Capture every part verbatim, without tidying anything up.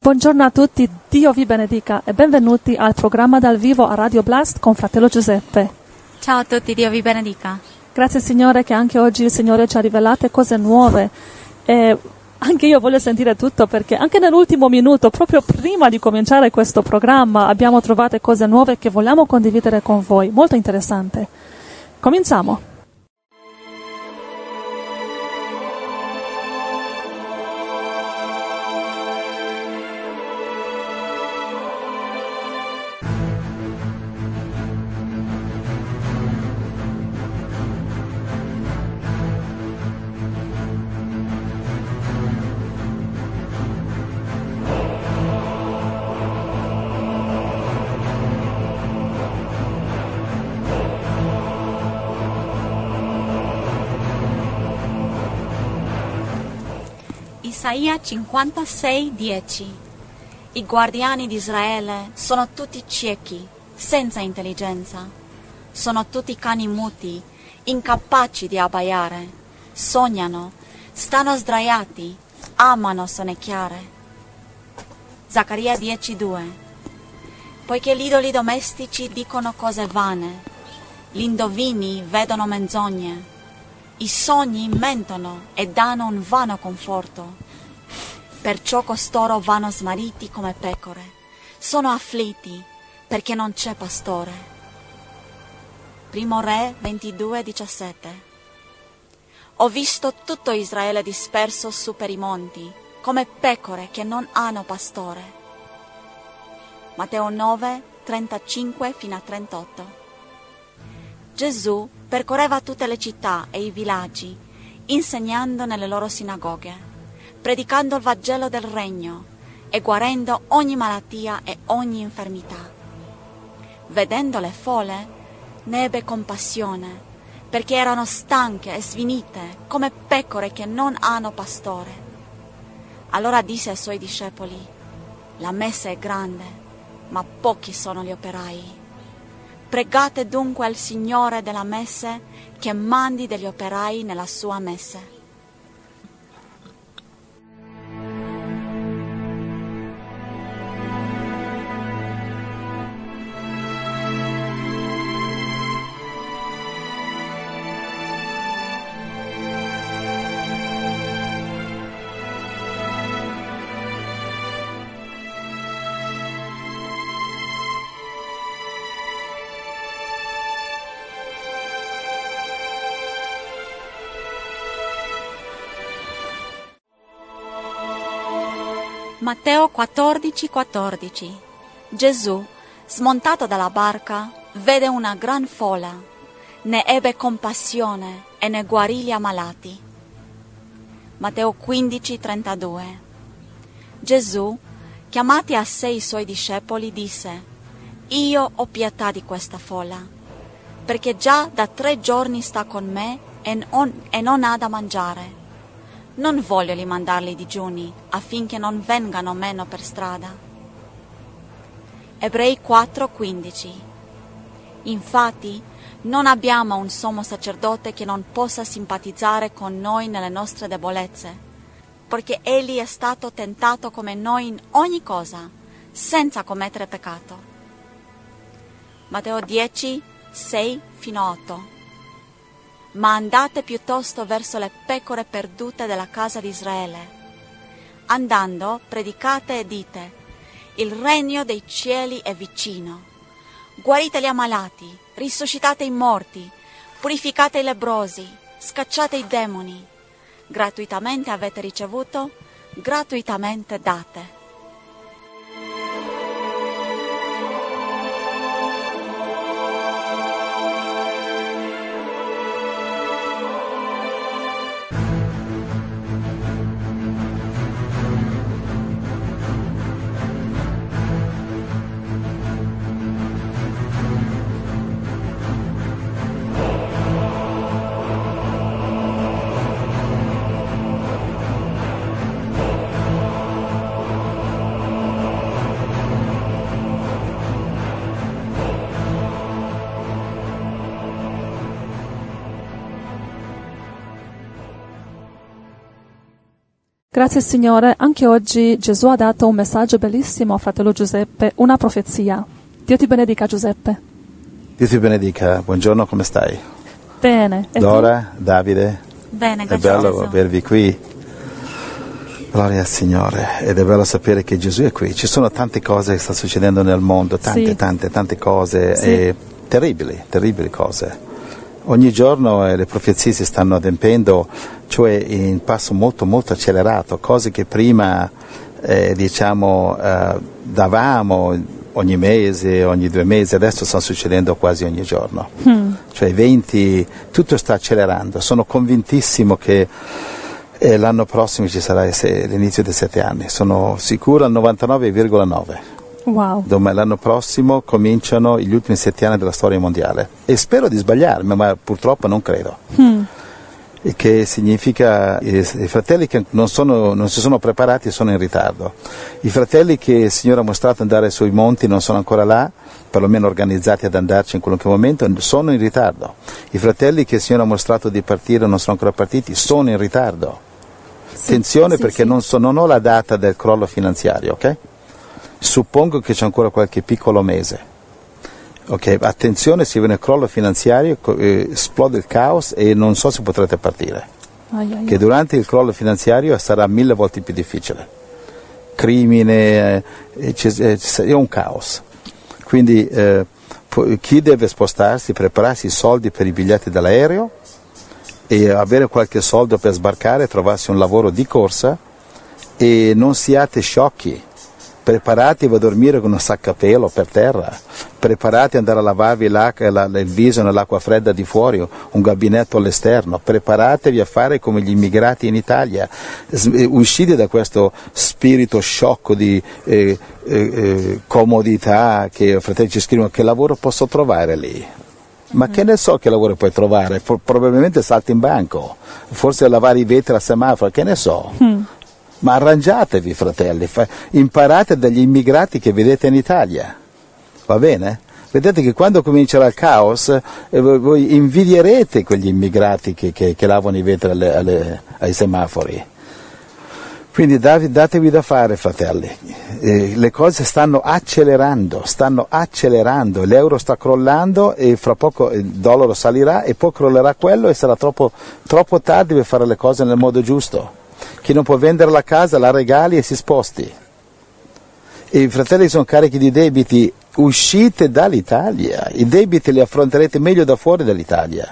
Buongiorno a tutti, Dio vi benedica e benvenuti al programma dal vivo a Radio Blast con Fratello Giuseppe. Ciao a tutti, Dio vi benedica. Grazie Signore che anche oggi il Signore ci ha rivelato cose nuove e anche io voglio sentire tutto perché anche nell'ultimo minuto, proprio prima di cominciare questo programma, abbiamo trovato cose nuove che vogliamo condividere con voi, molto interessante. Cominciamo. Isaia cinquantasei dieci. I guardiani di Israele sono tutti ciechi, senza intelligenza. Sono tutti cani muti, incapaci di abbaiare. Sognano, stanno sdraiati, amano sonnecchiare. Zaccaria dieci due. Poiché gli idoli domestici dicono cose vane, gli indovini vedono menzogne, i sogni mentono e danno un vano conforto. Perciò costoro vanno smarriti come pecore, sono afflitti perché non c'è pastore. Primo Re ventidue diciassette. Ho visto tutto Israele disperso su per i monti, come pecore che non hanno pastore. Matteo nove trentacinque fino a trentotto. Gesù percorreva tutte le città e i villaggi, insegnando nelle loro sinagoghe, predicando il Vangelo del Regno e guarendo ogni malattia e ogni infermità. Vedendo le folle, ne ebbe compassione, perché erano stanche e sfinite, come pecore che non hanno pastore. Allora disse ai suoi discepoli: la messa è grande, ma pochi sono gli operai. Pregate dunque al Signore della messe che mandi degli operai nella sua messe. Matteo quattordici quattordici. Gesù, smontato dalla barca, vede una gran folla, ne ebbe compassione e ne guarì gli ammalati. Matteo quindici trentadue. Gesù, chiamati a sé i suoi discepoli, disse: io ho pietà di questa folla, perché già da tre giorni sta con me e non, e non ha da mangiare. Non voglio rimandarli digiuni, affinché non vengano meno per strada. Ebrei quattro quindici. Infatti, non abbiamo un sommo sacerdote che non possa simpatizzare con noi nelle nostre debolezze, perché egli è stato tentato come noi in ogni cosa, senza commettere peccato. Matteo dieci sei fino a otto. Ma andate piuttosto verso le pecore perdute della casa di Israele. Andando, predicate e dite: il regno dei cieli è vicino. Guarite gli ammalati, risuscitate i morti, purificate i lebbrosi, scacciate i demoni. Gratuitamente avete ricevuto, gratuitamente date. Grazie Signore, anche oggi Gesù ha dato un messaggio bellissimo a fratello Giuseppe, una profezia. Dio ti benedica Giuseppe. Dio ti benedica, buongiorno, come stai? Bene. E Dora, tu? Davide? Bene, È grazie bello a Gesù. avervi qui. Gloria al Signore, ed è bello sapere che Gesù è qui. Ci sono tante cose che stanno succedendo nel mondo, tante, sì. tante, tante cose, sì. e terribili, terribili cose. Ogni giorno eh, le profezie si stanno adempendo, cioè in passo molto, molto accelerato, cose che prima, eh, diciamo, eh, davamo ogni mese, ogni due mesi, adesso stanno succedendo quasi ogni giorno. Mm. Cioè eventi, tutto sta accelerando. Sono convintissimo che eh, l'anno prossimo ci sarà l'inizio dei sette anni, sono sicuro al novantanove virgola nove. Wow. Dove l'anno prossimo cominciano gli ultimi sette anni della storia mondiale. E spero di sbagliarmi, ma purtroppo non credo. Mm. Il che significa i, i fratelli che non, sono, non si sono preparati sono in ritardo. I fratelli che il Signore ha mostrato andare sui monti non sono ancora là, perlomeno organizzati ad andarci in qualunque momento, sono in ritardo. I fratelli che il Signore ha mostrato di partire non sono ancora partiti, sono in ritardo. Sì, Attenzione sì, perché sì. Non, so, non ho la data del crollo finanziario, ok? Suppongo che c'è ancora qualche piccolo mese. Ok, attenzione, se viene il crollo finanziario, eh, esplode il caos e non so se potrete partire. Ai, ai, che durante il crollo finanziario sarà mille volte più difficile. Crimine, eh, è un caos. Quindi eh, chi deve spostarsi, prepararsi i soldi per i biglietti dell'aereo e avere qualche soldo per sbarcare, trovarsi un lavoro di corsa, e non siate sciocchi. Preparatevi a dormire con un saccapelo per terra, preparati ad andare a lavarvi la, la, il viso nell'acqua fredda di fuori, un gabinetto all'esterno, preparatevi a fare come gli immigrati in Italia, uscite da questo spirito sciocco di eh, eh, comodità che fratelli ci scrivono: che lavoro posso trovare lì? Ma che ne so che lavoro puoi trovare? Probabilmente salti in banco, forse a lavare i vetri a semaforo, che ne so. Mm. Ma arrangiatevi, fratelli, imparate dagli immigrati che vedete in Italia, va bene? Vedete che quando comincerà il caos eh, voi invidierete quegli immigrati che, che, che lavano i vetri alle, alle, ai semafori. Quindi datevi da fare, fratelli, eh, le cose stanno accelerando, stanno accelerando, l'euro sta crollando e fra poco il dollaro salirà e poi crollerà quello e sarà troppo, troppo tardi per fare le cose nel modo giusto. Chi non può vendere la casa la regali e si sposti. E i fratelli sono carichi di debiti, uscite dall'Italia, i debiti li affronterete meglio da fuori dall'Italia.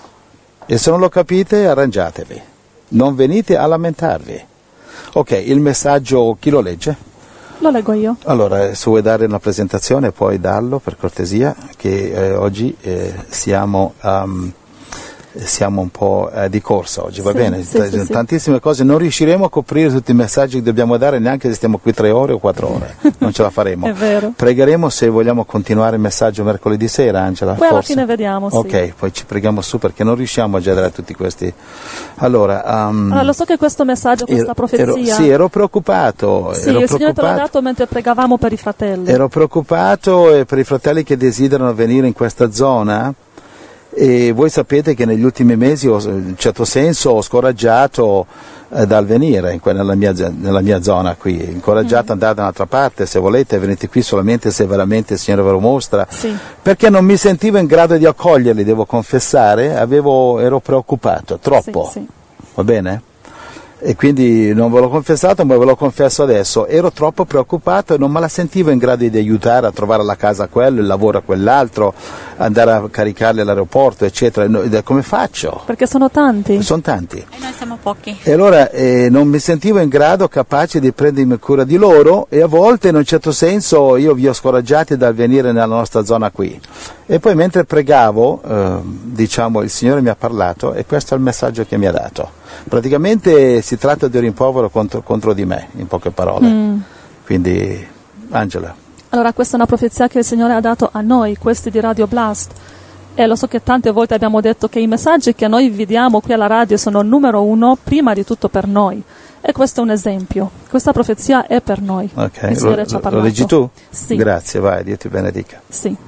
E se non lo capite, arrangiatevi, non venite a lamentarvi. Ok, il messaggio, chi lo legge? Lo leggo io. Allora, se vuoi dare una presentazione, poi dallo per cortesia, che eh, oggi eh, siamo... Um, siamo un po' eh, di corsa oggi, va sì, bene? Sì, T- sì, tantissime sì. cose, non riusciremo a coprire tutti i messaggi che dobbiamo dare neanche se stiamo qui tre ore o quattro ore, non ce la faremo. È vero. Pregheremo se vogliamo continuare il messaggio mercoledì sera, Angela. Poi forse. alla fine vediamo, sì. Ok, poi ci preghiamo su perché non riusciamo a generare tutti questi. Allora, um, allora lo so che questo messaggio, questa ero, profezia... Ero, sì, ero preoccupato. Sì, ero il preoccupato. Signore te l'ha dato mentre pregavamo per i fratelli. Ero preoccupato eh, per i fratelli che desiderano venire in questa zona. E voi sapete che negli ultimi mesi, ho, in un certo senso, ho scoraggiato eh, dal venire in que- nella, mia, nella mia zona qui, incoraggiato ad mm. andare da un'altra parte, se volete venite qui solamente se veramente il Signore ve lo mostra, sì. Perché non mi sentivo in grado di accoglierli, devo confessare, avevo, ero preoccupato, troppo, sì, sì. Va bene? E quindi non ve l'ho confessato, ma ve lo confesso adesso, ero troppo preoccupato e non me la sentivo in grado di aiutare a trovare la casa a quello, il lavoro a quell'altro, andare a caricarli all'aeroporto, eccetera. Come faccio? Perché sono tanti. Sono tanti. E noi siamo pochi. E allora eh, non mi sentivo in grado, capace di prendermi cura di loro, e a volte in un certo senso io vi ho scoraggiati dal venire nella nostra zona qui. E poi mentre pregavo, eh, diciamo, il Signore mi ha parlato e questo è il messaggio che mi ha dato. Praticamente si tratta di un rimprovero contro, contro di me, in poche parole. Mm. Quindi, Angela. Allora, questa è una profezia che il Signore ha dato a noi, questi di Radio Blast. E lo so che tante volte abbiamo detto che i messaggi che noi vi diamo qui alla radio sono numero uno, prima di tutto per noi. E questo è un esempio. Questa profezia è per noi. Ok, il Signore lo, ci ha parlato. Lo leggi tu? Sì. Grazie, vai, Dio ti benedica. Sì.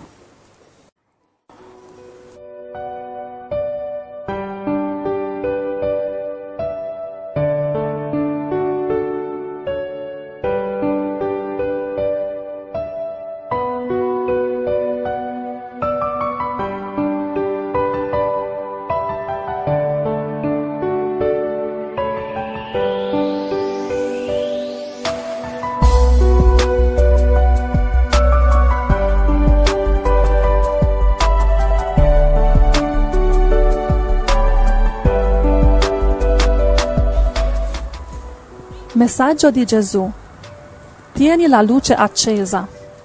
Messaggio di Gesù. Tieni la luce accesa.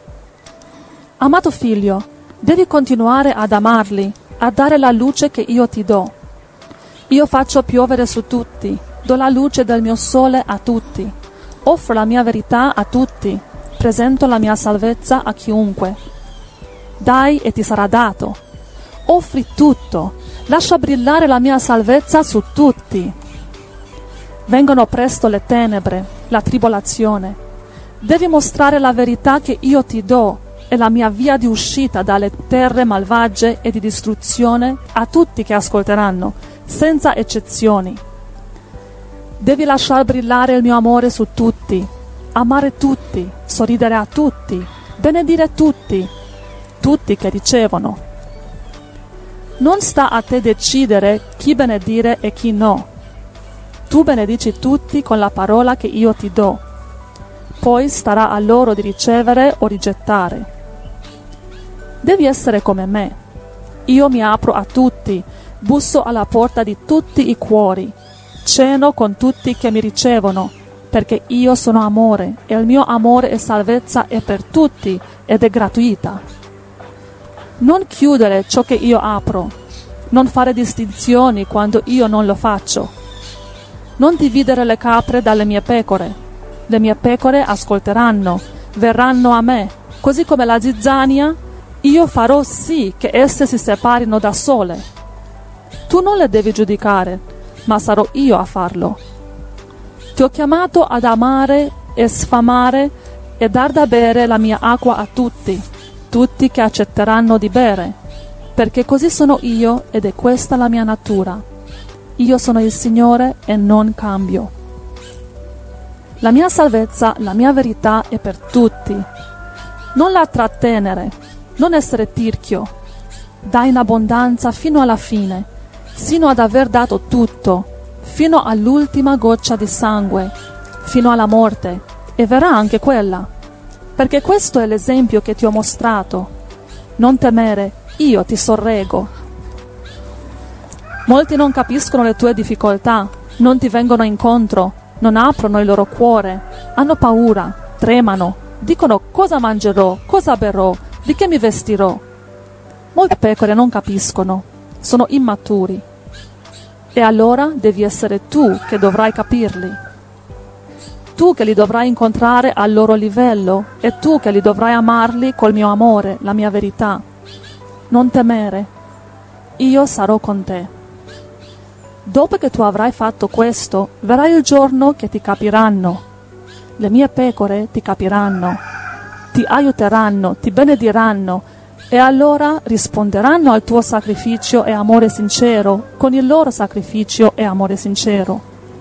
Amato figlio, devi continuare ad amarli, a dare la luce che io ti do. Io faccio piovere su tutti, do la luce del mio sole a tutti, offro la mia verità a tutti, presento la mia salvezza a chiunque. Dai e ti sarà dato. Offri tutto, lascia brillare la mia salvezza su tutti. Vengono presto le tenebre, la tribolazione. Devi mostrare la verità che io ti do e la mia via di uscita dalle terre malvagie e di distruzione a tutti che ascolteranno, senza eccezioni. Devi lasciar brillare il mio amore su tutti, amare tutti, sorridere a tutti, benedire tutti, tutti che ricevono. Non sta a te decidere chi benedire e chi no. Tu benedici tutti con la parola che io ti do. Poi starà a loro di ricevere o rigettare. Devi essere come me. Io mi apro a tutti, busso alla porta di tutti i cuori, ceno con tutti che mi ricevono, perché io sono amore e il mio amore e salvezza è per tutti ed è gratuita. Non chiudere ciò che io apro, non fare distinzioni quando io non lo faccio. Non dividere le capre dalle mie pecore. Le mie pecore ascolteranno, verranno a me, così come la zizzania, io farò sì che esse si separino da sole. Tu non le devi giudicare, ma sarò io a farlo. Ti ho chiamato ad amare e sfamare e dar da bere la mia acqua a tutti, tutti che accetteranno di bere, perché così sono io ed è questa la mia natura. Io sono il Signore e non cambio. La mia salvezza, la mia verità è per tutti. Non la trattenere, non essere tirchio. Dai in abbondanza fino alla fine, sino ad aver dato tutto, fino all'ultima goccia di sangue, fino alla morte, e verrà anche quella. Perché questo è l'esempio che ti ho mostrato. Non temere, io ti sorreggo. Molti non capiscono le tue difficoltà, non ti vengono incontro, non aprono il loro cuore, hanno paura, tremano, dicono cosa mangerò, cosa berrò, di che mi vestirò. Molte pecore non capiscono, sono immaturi. E allora devi essere tu che dovrai capirli. Tu che li dovrai incontrare al loro livello e tu che li dovrai amarli col mio amore, la mia verità. Non temere, io sarò con te. Dopo che tu avrai fatto questo, verrà il giorno che ti capiranno. Le mie pecore ti capiranno, ti aiuteranno, ti benediranno e allora risponderanno al tuo sacrificio e amore sincero con il loro sacrificio e amore sincero.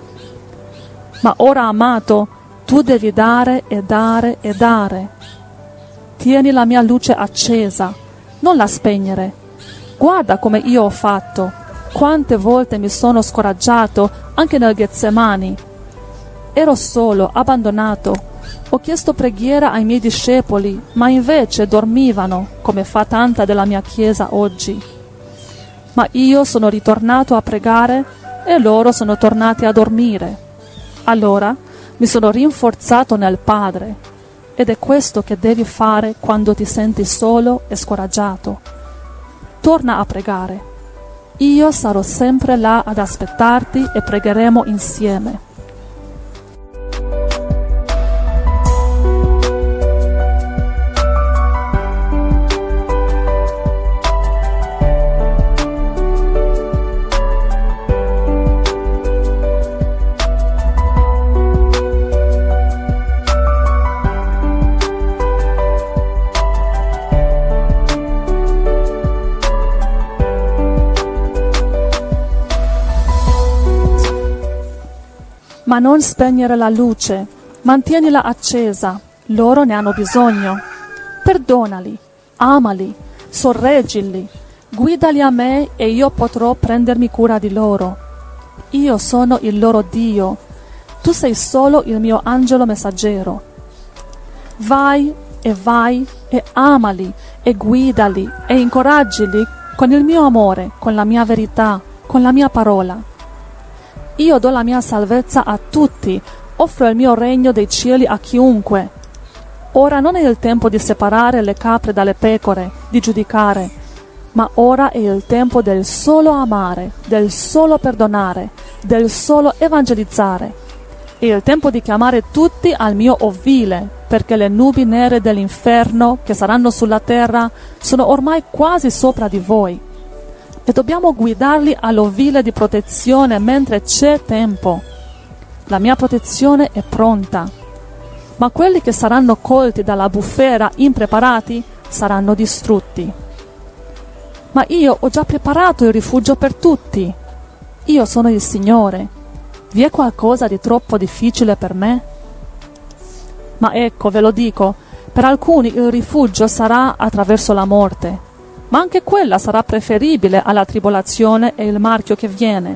Ma ora, amato, tu devi dare e dare e dare. Tieni la mia luce accesa, non la spegnere. Guarda come io ho fatto. Quante volte mi sono scoraggiato anche nel Getsemani. Ero solo, abbandonato. Ho chiesto preghiera ai miei discepoli, ma invece dormivano, come fa tanta della mia Chiesa oggi. Ma io sono ritornato a pregare e loro sono tornati a dormire. Allora mi sono rinforzato nel Padre. Ed è questo che devi fare quando ti senti solo e scoraggiato. Torna a pregare. Io sarò sempre là ad aspettarti e pregheremo insieme. Ma non spegnere la luce, mantienila accesa, loro ne hanno bisogno. Perdonali, amali, sorreggili, guidali a me e io potrò prendermi cura di loro. Io sono il loro Dio, tu sei solo il mio angelo messaggero. Vai e vai e amali e guidali e incoraggili con il mio amore, con la mia verità, con la mia parola. Io do la mia salvezza a tutti, offro il mio regno dei cieli a chiunque. Ora non è il tempo di separare le capre dalle pecore, di giudicare, ma ora è il tempo del solo amare, del solo perdonare, del solo evangelizzare. È il tempo di chiamare tutti al mio ovile, perché le nubi nere dell'inferno che saranno sulla terra sono ormai quasi sopra di voi. E dobbiamo guidarli all'ovile di protezione mentre c'è tempo. La mia protezione è pronta, ma quelli che saranno colti dalla bufera impreparati saranno distrutti. Ma io ho già preparato il rifugio per tutti. Io sono il Signore. Vi è qualcosa di troppo difficile per me? Ma ecco, ve lo dico, per alcuni il rifugio sarà attraverso la morte, ma anche quella sarà preferibile alla tribolazione e il marchio che viene.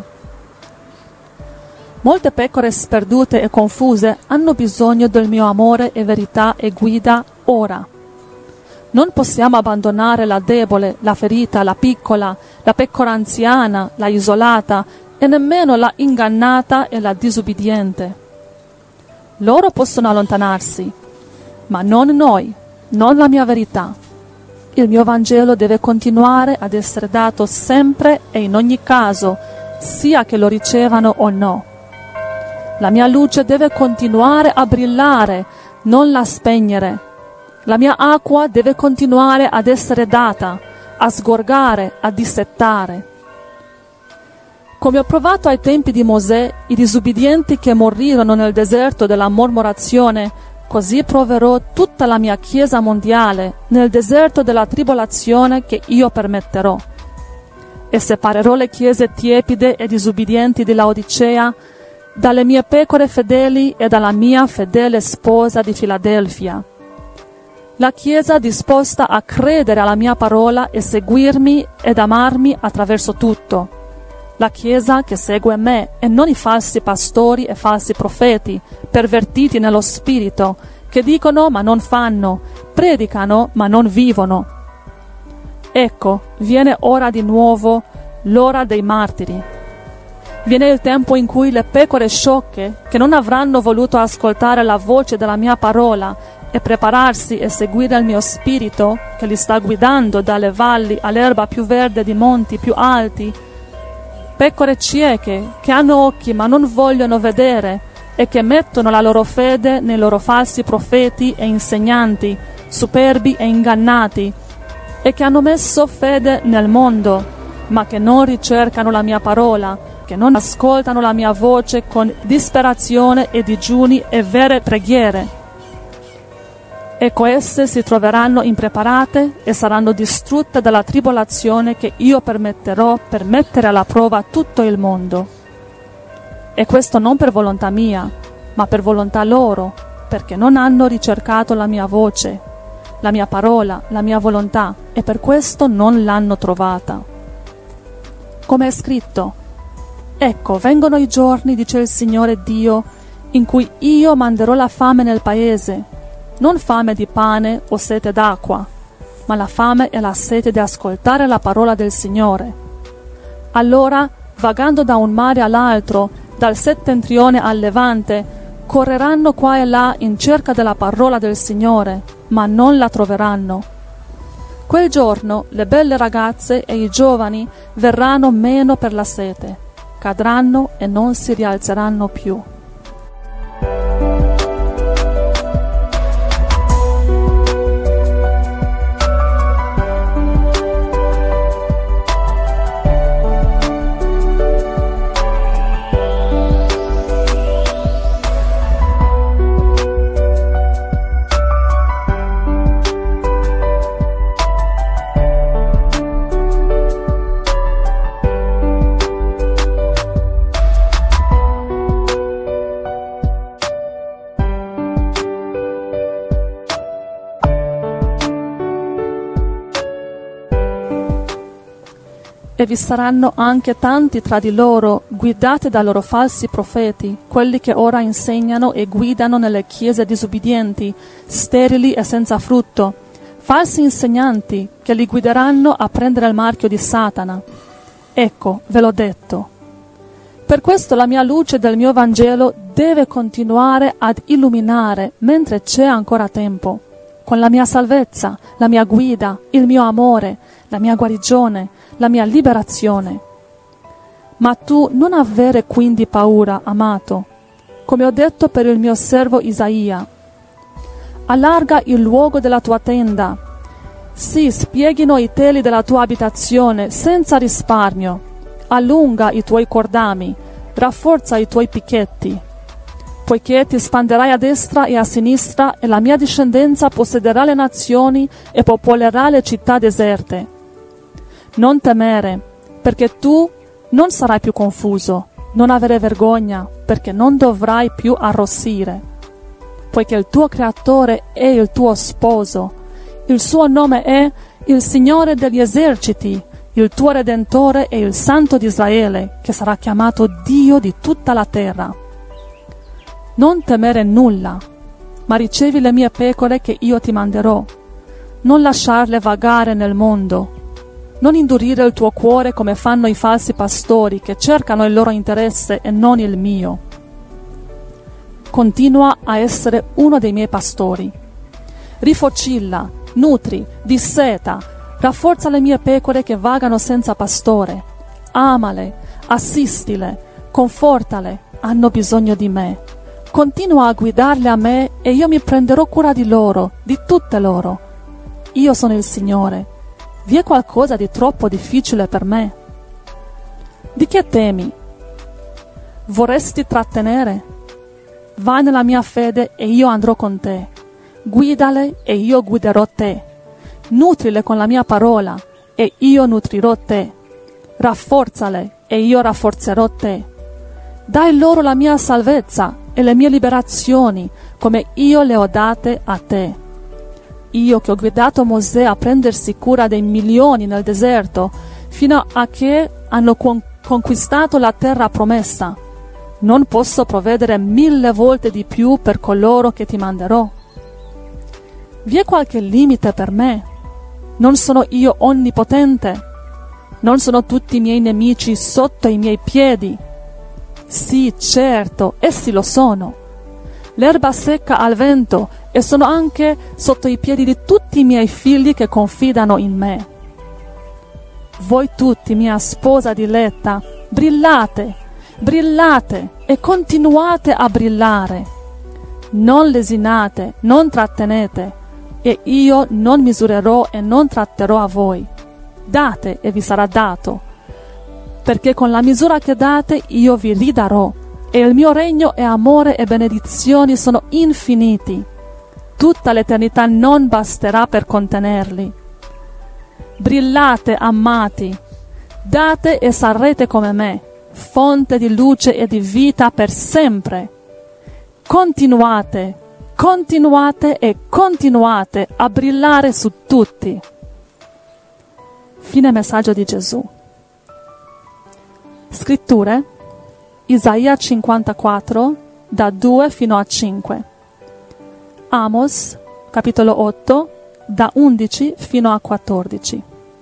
Molte pecore sperdute e confuse hanno bisogno del mio amore e verità e guida ora. Non possiamo abbandonare la debole, la ferita, la piccola, la pecora anziana, la isolata e nemmeno la ingannata e la disubbidiente. Loro possono allontanarsi, ma non noi, non la mia verità. Il mio Vangelo deve continuare ad essere dato sempre e in ogni caso, sia che lo ricevano o no. La mia luce deve continuare a brillare, non la spegnere. La mia acqua deve continuare ad essere data, a sgorgare, a dissettare. Come ho provato ai tempi di Mosè, i disubbidienti che morirono nel deserto della mormorazione, così proverò tutta la mia Chiesa mondiale nel deserto della tribolazione che io permetterò. E separerò le chiese tiepide e disubbidienti di Laodicea dalle mie pecore fedeli e dalla mia fedele sposa di Filadelfia. La Chiesa disposta a credere alla mia parola e seguirmi ed amarmi attraverso tutto. La Chiesa che segue me e non i falsi pastori e falsi profeti, pervertiti nello spirito, che dicono ma non fanno, predicano ma non vivono. Ecco, viene ora di nuovo l'ora dei martiri. Viene il tempo in cui le pecore sciocche, che non avranno voluto ascoltare la voce della mia parola e prepararsi e seguire il mio spirito, che li sta guidando dalle valli all'erba più verde di monti più alti, pecore cieche, che hanno occhi ma non vogliono vedere e che mettono la loro fede nei loro falsi profeti e insegnanti, superbi e ingannati, e che hanno messo fede nel mondo, ma che non ricercano la mia parola, che non ascoltano la mia voce con disperazione e digiuni e vere preghiere. Ecco, esse si troveranno impreparate e saranno distrutte dalla tribolazione che io permetterò per mettere alla prova tutto il mondo. E questo non per volontà mia, ma per volontà loro, perché non hanno ricercato la mia voce, la mia parola, la mia volontà, e per questo non l'hanno trovata. Come è scritto: ecco, vengono i giorni, dice il Signore Dio, in cui io manderò la fame nel paese, non fame di pane o sete d'acqua, ma la fame e la sete di ascoltare la parola del Signore. Allora, vagando da un mare all'altro, dal settentrione al levante, correranno qua e là in cerca della parola del Signore, ma non la troveranno. Quel giorno le belle ragazze e i giovani verranno meno per la sete, cadranno e non si rialzeranno più. E vi saranno anche tanti tra di loro, guidati dai loro falsi profeti, quelli che ora insegnano e guidano nelle chiese disubbidienti, sterili e senza frutto, falsi insegnanti che li guideranno a prendere il marchio di Satana. Ecco, ve l'ho detto. Per questo la mia luce del mio Vangelo deve continuare ad illuminare mentre c'è ancora tempo, con la mia salvezza, la mia guida, il mio amore, la mia guarigione, la mia liberazione. Ma tu non avere quindi paura, amato, come ho detto per il mio servo Isaia. Allarga il luogo della tua tenda, si spieghino i teli della tua abitazione senza risparmio, allunga i tuoi cordami, rafforza i tuoi picchetti, poiché ti spanderai a destra e a sinistra e la mia discendenza possederà le nazioni e popolerà le città deserte. Non temere, perché tu non sarai più confuso, non avere vergogna, perché non dovrai più arrossire, poiché il tuo creatore è il tuo sposo, il suo nome è il Signore degli eserciti, il tuo Redentore è il Santo di Israele, che sarà chiamato Dio di tutta la terra. Non temere nulla, ma ricevi le mie pecore che io ti manderò. Non lasciarle vagare nel mondo. Non indurire il tuo cuore come fanno i falsi pastori che cercano il loro interesse e non il mio. Continua a essere uno dei miei pastori. Rifocilla, nutri, disseta, rafforza le mie pecore che vagano senza pastore. Amale, assistile, confortale, hanno bisogno di me. Continua a guidarle a me e io mi prenderò cura di loro, di tutte loro. Io sono il Signore. Vi è qualcosa di troppo difficile per me? Di che temi? Vorresti trattenere? Vai nella mia fede e io andrò con te. Guidale e io guiderò te. Nutrile con la mia parola e io nutrirò te. Rafforzale e io rafforzerò te. Dai loro la mia salvezza e le mie liberazioni, come io le ho date a te. Io che ho guidato Mosè a prendersi cura dei milioni nel deserto, fino a che hanno con- conquistato la terra promessa, non posso provvedere mille volte di più per coloro che ti manderò? Vi è qualche limite per me? Non sono io onnipotente? Non sono tutti i miei nemici sotto i miei piedi? Sì, certo, essi lo sono. L'erba secca al vento e sono anche sotto i piedi di tutti i miei figli che confidano in me. Voi tutti, mia sposa diletta, brillate, brillate e continuate a brillare. Non lesinate, non trattenete, e io non misurerò e non tratterò a voi. Date e vi sarà dato, perché con la misura che date io vi ridarò, e il mio regno e amore e benedizioni sono infiniti. Tutta l'eternità non basterà per contenerli. Brillate, amati, date e sarete come me, fonte di luce e di vita per sempre. Continuate, continuate e continuate a brillare su tutti. Fine messaggio di Gesù. Scritture: Isaia cinquantaquattro, da due fino a cinque. Amos, capitolo otto, da undici fino a quattordici.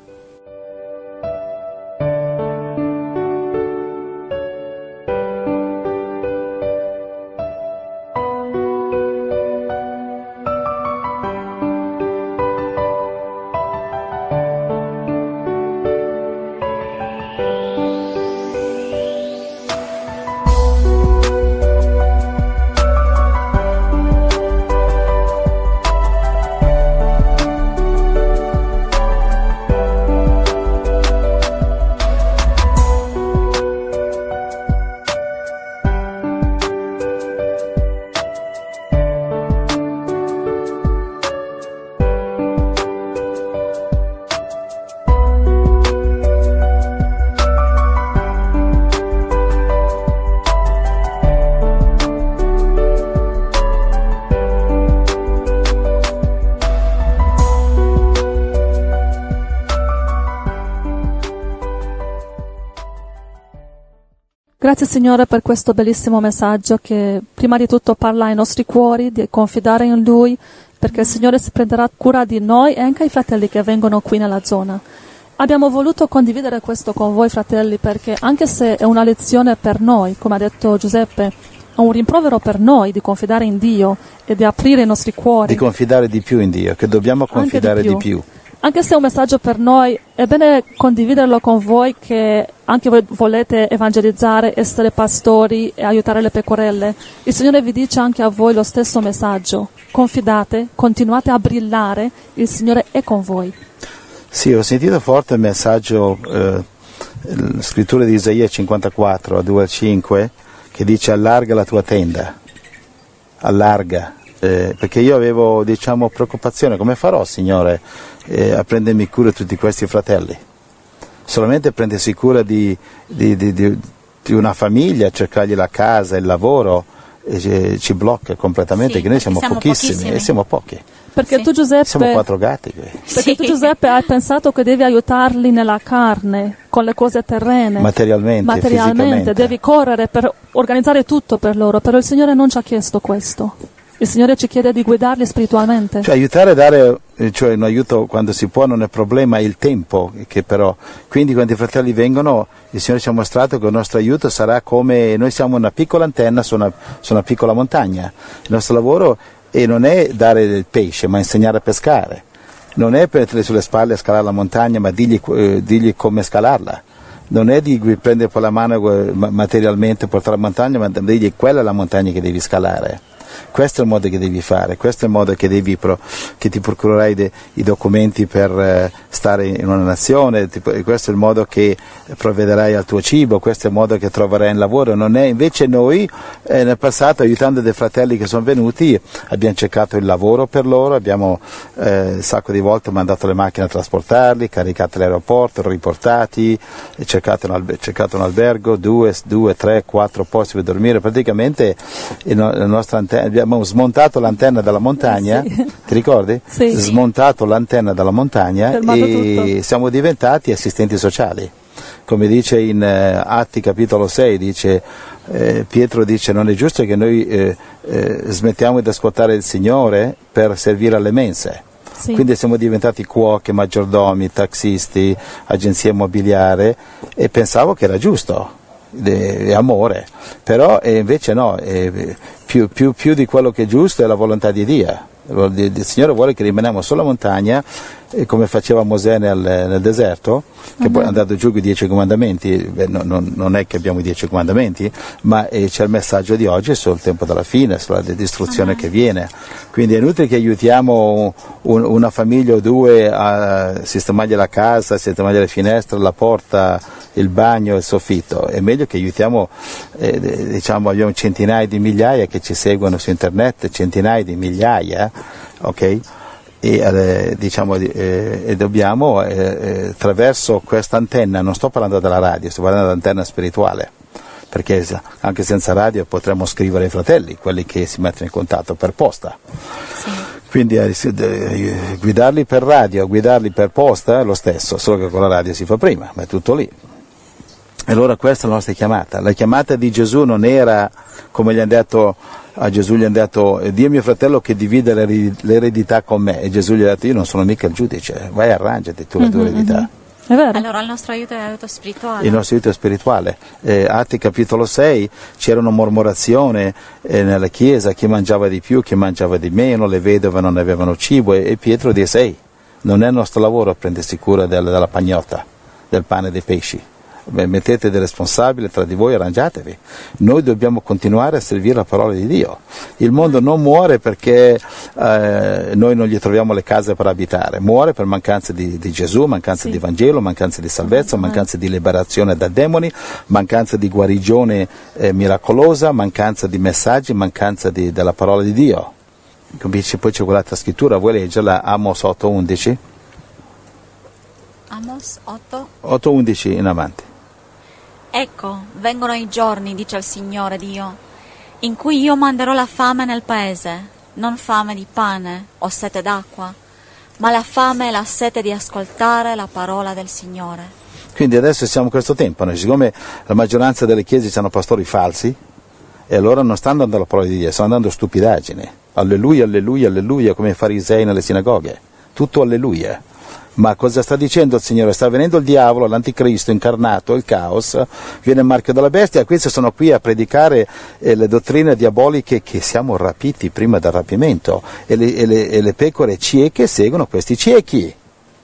Grazie Signore per questo bellissimo messaggio che prima di tutto parla ai nostri cuori, di confidare in Lui, perché il Signore si prenderà cura di noi e anche ai fratelli che vengono qui nella zona. Abbiamo voluto condividere questo con voi fratelli perché anche se è una lezione per noi, come ha detto Giuseppe, è un rimprovero per noi di confidare in Dio e di aprire i nostri cuori. Di confidare di più in Dio, che dobbiamo confidare di più. di più. Anche se è un messaggio per noi, è bene condividerlo con voi che anche voi volete evangelizzare, essere pastori e aiutare le pecorelle. Il Signore vi dice anche a voi lo stesso messaggio. Confidate, continuate a brillare, il Signore è con voi. Sì, ho sentito forte il messaggio, eh, la scrittura di Isaia cinquantaquattro, due al cinque, che dice allarga la tua tenda, allarga. Eh, perché io avevo, diciamo, preoccupazione, come farò, Signore, eh, a prendermi cura di tutti questi fratelli? Solamente prendersi cura di, di, di, di, di una famiglia, cercargli la casa, il lavoro, eh, ci blocca completamente, sì, che noi siamo, siamo pochissimi, pochissimi e siamo pochi. Perché sì. tu Giuseppe, siamo quattro gatti qui. Perché sì. tu Giuseppe hai pensato che devi aiutarli nella carne, con le cose terrene. Materialmente, Materialmente, fisicamente. devi correre per organizzare tutto per loro, però il Signore non ci ha chiesto questo. Il Signore ci chiede di guidarli spiritualmente. Cioè aiutare a dare, cioè un aiuto quando si può non è problema, è il tempo che però, quindi quando i fratelli vengono il Signore ci ha mostrato che il nostro aiuto sarà come, noi siamo una piccola antenna su una, su una piccola montagna, il nostro lavoro è, non è dare il pesce ma insegnare a pescare, non è metterli sulle spalle a scalare la montagna ma digli, eh, digli come scalarla. Non è di prendere per la mano materialmente, portare la montagna, ma digli quella è la montagna che devi scalare. Questo è il modo che devi fare, questo è il modo che, devi pro, che ti procurerai de, i documenti per eh, stare in una nazione, ti, questo è il modo che provvederai al tuo cibo, questo è il modo che troverai in lavoro. Non è, invece noi eh, nel passato, aiutando dei fratelli che sono venuti, abbiamo cercato il lavoro per loro, abbiamo eh, un sacco di volte mandato le macchine a trasportarli, caricati all'aeroporto, riportati, cercato un, alber- cercato un albergo, due, due, tre, quattro posti per dormire, praticamente il no, la nostra antenna. Abbiamo smontato l'antenna dalla montagna, eh sì. Ti ricordi? Sì. Smontato l'antenna dalla montagna Fermato e tutto. Siamo diventati assistenti sociali. Come dice in eh, Atti capitolo sei, dice, eh, Pietro dice non è giusto che noi eh, eh, smettiamo di ascoltare il Signore per servire alle mense. Sì. Quindi siamo diventati cuochi, maggiordomi, taxisti, agenzie immobiliari e pensavo che era giusto. È amore, però eh, invece no, eh, più, più, più di quello che è giusto è la volontà di Dio. Il Signore vuole che rimaniamo sulla montagna, eh, come faceva Mosè nel, nel deserto, che uh-huh. poi è andato giù con i dieci comandamenti. Beh, no, non, non è che abbiamo i dieci comandamenti, ma eh, c'è il messaggio di oggi sul tempo della fine, sulla distruzione uh-huh. che viene. Quindi è inutile che aiutiamo un, una famiglia o due a sistemargli la casa, a sistemargli le finestre, la porta, il bagno, il soffitto. È meglio che aiutiamo, eh, diciamo, abbiamo centinaia di migliaia che ci seguono su internet, centinaia di migliaia, ok? E, eh, diciamo, eh, e dobbiamo, eh, attraverso questa antenna, non sto parlando della radio, sto parlando dell'antenna spirituale, perché anche senza radio potremmo scrivere ai fratelli, quelli che si mettono in contatto per posta. Sì. Quindi eh, guidarli per radio, guidarli per posta è lo stesso, solo che con la radio si fa prima, ma è tutto lì. E allora questa è la nostra chiamata. La chiamata di Gesù non era, come gli hanno detto, a Gesù gli hanno detto, Dio mio fratello che divide l'eredità con me, e Gesù gli ha detto, io non sono mica il giudice, vai arrangiati tu la tua mm-hmm. eredità. È vero. Allora il nostro aiuto è aiuto spirituale. Il nostro aiuto è spirituale. Eh, Atti capitolo sei, c'era una mormorazione eh, nella chiesa, chi mangiava di più, chi mangiava di meno, le vedove non avevano cibo, e, e Pietro disse, ehi, non è il nostro lavoro prendersi cura del, della pagnotta, del pane e dei pesci. Beh, mettete dei responsabili tra di voi, arrangiatevi. Noi dobbiamo continuare a servire la parola di Dio. Il mondo non muore perché eh, noi non gli troviamo le case per abitare, muore per mancanza di, di Gesù, mancanza sì. di Vangelo, mancanza di salvezza, mancanza di liberazione da demoni, mancanza di guarigione eh, miracolosa, mancanza di messaggi, mancanza di, della parola di Dio. Poi c'è quell'altra scrittura, vuoi leggerla? Amos otto undici? Amos otto otto undici in avanti. Ecco, vengono i giorni, dice il Signore Dio, in cui io manderò la fame nel paese, non fame di pane o sete d'acqua, ma la fame e la sete di ascoltare la parola del Signore. Quindi adesso siamo in questo tempo, noi, siccome la maggioranza delle chiese sono pastori falsi, e allora non stanno andando alla parola di Dio, stanno andando a stupidaggini. Alleluia, alleluia, alleluia, come i farisei nelle sinagoghe. Tutto alleluia. Ma cosa sta dicendo il Signore? Sta venendo il diavolo, l'anticristo incarnato, il caos, viene il marchio della bestia. Questi sono qui a predicare eh, le dottrine diaboliche, che siamo rapiti prima del rapimento, e le, e le, e le pecore cieche seguono questi ciechi.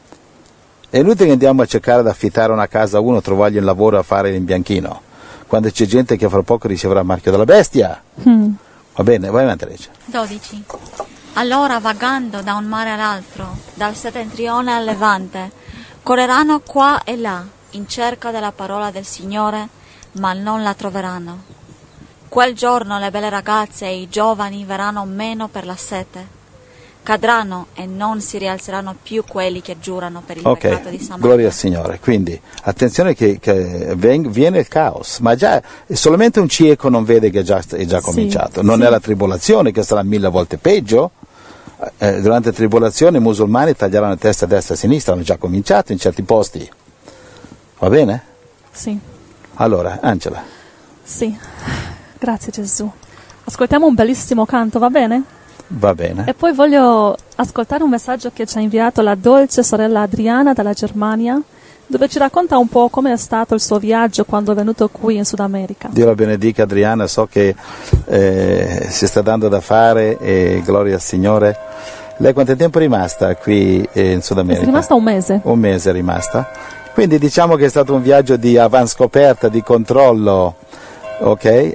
È inutile che andiamo a cercare di affittare una casa a uno, trovargli un lavoro a fare in bianchino, quando c'è gente che fra poco riceverà il marchio della bestia. Mm. Va bene, vai avanti, Reggia. dodici. Allora, vagando da un mare all'altro, dal settentrione al levante, correranno qua e là in cerca della parola del Signore, ma non la troveranno. Quel giorno le belle ragazze e i giovani verranno meno per la sete. Cadranno e non si rialzeranno più quelli che giurano per il okay. peccato di Samaria. Gloria al Signore. Quindi attenzione che, che viene il caos, ma già solamente un cieco non vede che già, è già cominciato. Sì, non sì. È la tribolazione, che sarà mille volte peggio. Eh, durante la tribolazione i musulmani taglieranno testa a destra e a sinistra, hanno già cominciato in certi posti. Va bene? Sì. Allora, Angela. Sì, grazie Gesù. Ascoltiamo un bellissimo canto, va bene? Va bene. E poi voglio ascoltare un messaggio che ci ha inviato la dolce sorella Adriana dalla Germania, dove ci racconta un po' come è stato il suo viaggio quando è venuto qui in Sud America. Dio la benedica, Adriana, so che eh, si sta dando da fare, e gloria al Signore. Lei quanto tempo è rimasta qui eh, in Sud America? È rimasta un mese. Un mese è rimasta. Quindi diciamo che è stato un viaggio di avanscoperta, di controllo, ok?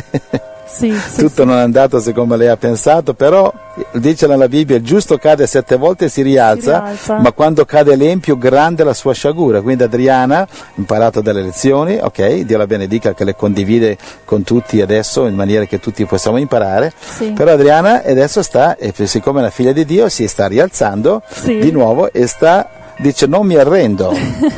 Sì, sì, tutto sì. Non è andato secondo lei ha pensato, però dice nella Bibbia il giusto cade sette volte e si rialza, si rialza, ma quando cade l'empio grande è la sua sciagura. Quindi Adriana ha imparato dalle lezioni, ok, Dio la benedica, che le condivide con tutti adesso in maniera che tutti possiamo imparare, sì. Però Adriana adesso sta, e siccome è una figlia di Dio, si sta rialzando sì. di nuovo e sta, dice non mi arrendo.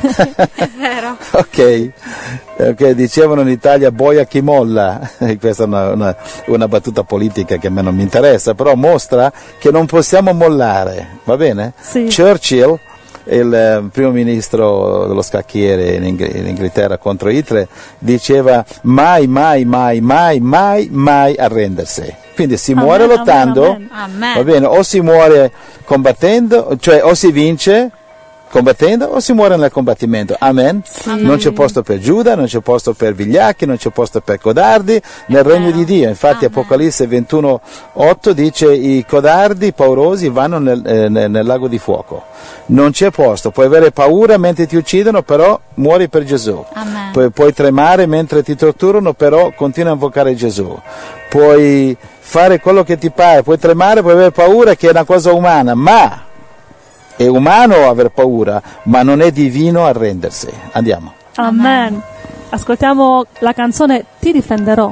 È vero. Ok. Okay, dicevano in Italia boia chi molla, questa è una, una, una battuta politica che a me non mi interessa, però mostra che non possiamo mollare, va bene? Sì. Churchill, il eh, primo ministro dello scacchiere in, Ing- in Inghilterra contro Hitler, diceva mai, mai, mai, mai, mai, mai arrendersi. Quindi si amen, muore lottando, amen, amen. Va bene, o si muore combattendo, cioè o si vince combattendo o si muore nel combattimento. Amen. Sì. Non c'è posto per Giuda, non c'è posto per vigliacchi, non c'è posto per codardi nel regno di Dio. Infatti Amen. Apocalisse ventuno otto dice i codardi, i paurosi vanno nel, eh, nel, nel lago di fuoco. Non c'è posto, puoi avere paura mentre ti uccidono, però muori per Gesù. Pu- puoi tremare mentre ti torturano, però continua a invocare Gesù. Puoi fare quello che ti pare, puoi tremare, puoi avere paura, che è una cosa umana, ma è umano aver paura, ma non è divino arrendersi. Andiamo. Amen. Ascoltiamo la canzone Ti difenderò.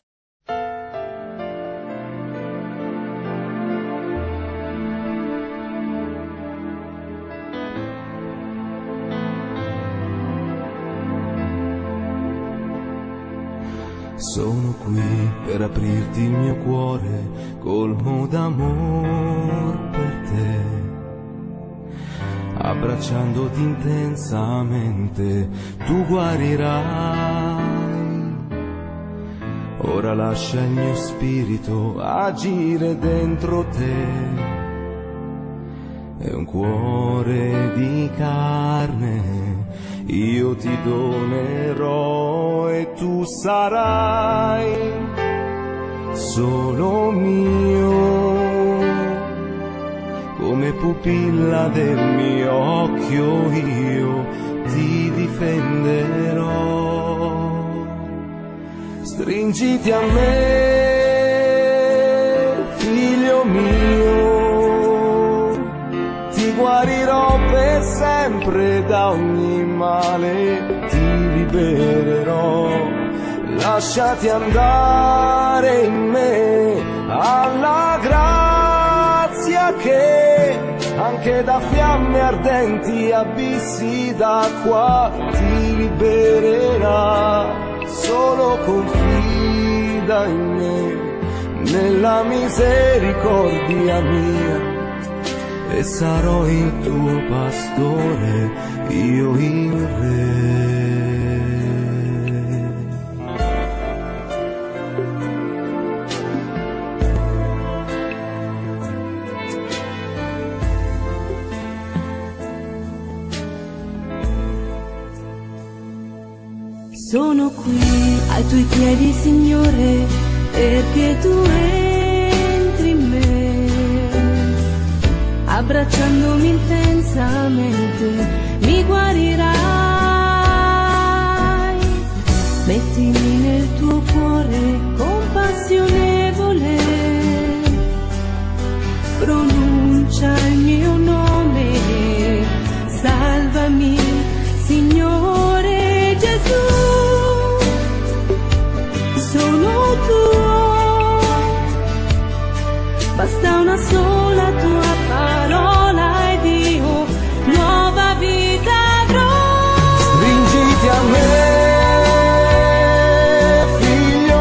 Sono qui per aprirti il mio cuore, colmo d'amor per te. Abbracciandoti intensamente, tu guarirai. Ora lascia il mio spirito agire dentro te. È un cuore di carne, io ti donerò e tu sarai solo mio. Come pupilla del mio occhio io ti difenderò. Stringiti a me, figlio mio, ti guarirò per sempre da ogni male, ti libererò. Lasciati andare in me alla grazia che anche da fiamme ardenti, abissi d'acqua ti libererà. Solo confida in me, nella misericordia mia, e sarò il tuo pastore, io il re. Sono qui ai tuoi piedi, Signore, perché tu entri in me, abbracciandomi intensamente, mi guarirai. Mettimi nel tuo cuore compassionevole, pronuncia il mio nome, salvami, Signore Gesù. Sono tuo, basta una sola tua parola ed io nuova vita avrò. Stringiti a me, figlio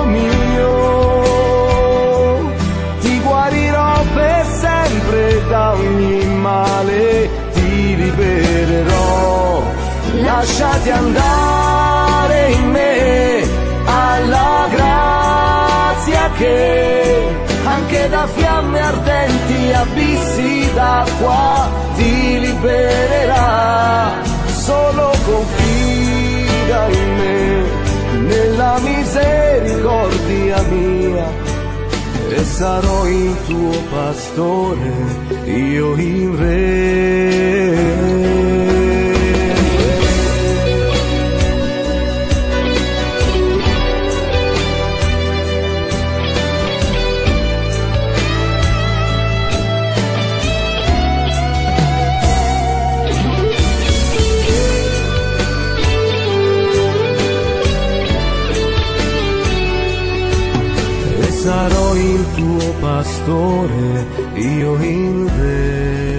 mio, ti guarirò per sempre da ogni male, ti libererò. Lasciati andare in me alla grazia che anche da fiamme ardenti, abissi d'acqua ti libererà. Solo confida in me, nella misericordia mia, e sarò il tuo pastore, io il re. Sarò il tuo pastore, io il re.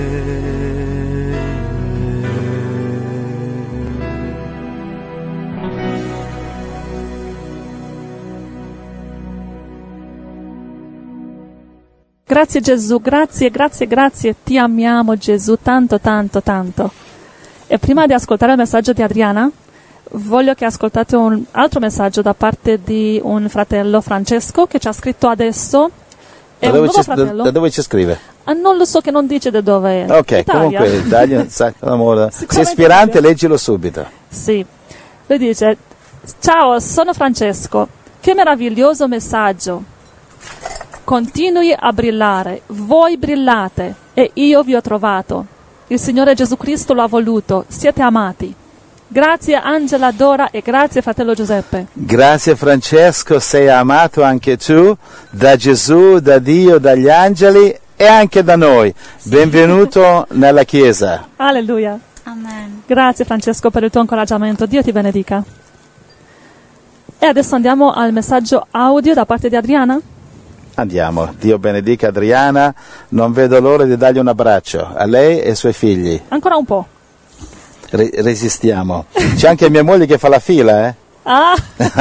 Grazie Gesù, grazie, grazie, grazie, ti amiamo Gesù tanto, tanto, tanto. E prima di ascoltare il messaggio di Adriana, voglio che ascoltate un altro messaggio da parte di un fratello, Francesco, che ci ha scritto adesso. È Da un dove, nuovo ci, da, fratello. da dove ci scrive? Ah, non lo so, che non dice da dove è. Ok, Italia. comunque, dagli un sacco d'amore. Se è Sicuramente ispirante, Italia. leggilo subito. Sì, lui dice: ciao, sono Francesco, che meraviglioso messaggio. Continui a brillare, voi brillate e io vi ho trovato. Il Signore Gesù Cristo lo ha voluto, siete amati. Grazie Angela, Dora e grazie fratello Giuseppe. Grazie Francesco, sei amato anche tu da Gesù, da Dio, dagli angeli e anche da noi. Benvenuto nella Chiesa. Alleluia. Amen. Grazie Francesco per il tuo incoraggiamento, Dio ti benedica. E adesso andiamo al messaggio audio da parte di Adriana. Andiamo, Dio benedica Adriana, non vedo l'ora di dargli un abbraccio a lei e ai suoi figli. Ancora un po'. Re- resistiamo. C'è anche mia moglie che fa la fila, eh? Ah!